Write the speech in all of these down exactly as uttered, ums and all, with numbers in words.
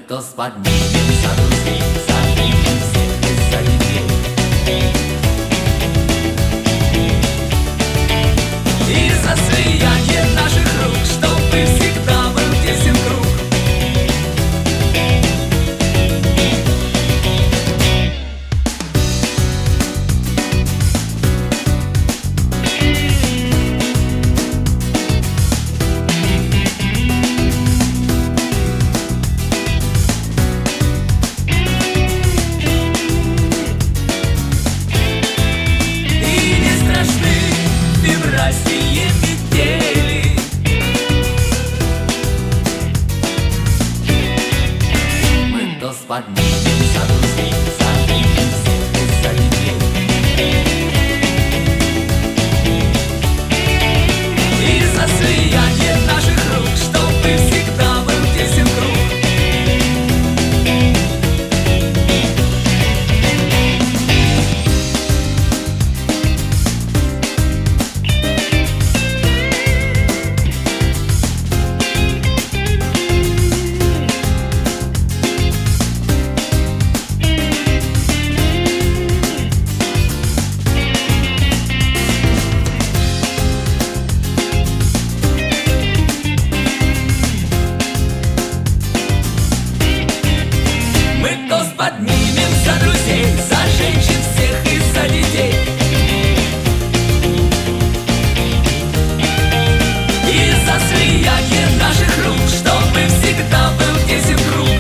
тост поднимем за друзей, зажгем всех и за детей. И за слияние наших рук, чтобы всегда был тесен круг. России метели. Мы тост поднимем за друзей, зажгем всех и за детей. И за слияние наших рук, чтобы всегда был тесен круг. Тост поднимем за друзей, за женщин всех и за детей. И за слияние наших рук, чтобы всегда был тесен круг.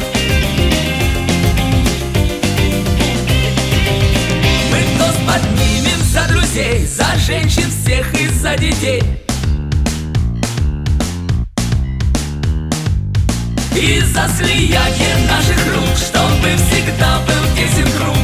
Мы тост поднимем за друзей, за женщин всех и за детей. И за слияние наших рук, чтобы всегда был тесен круг.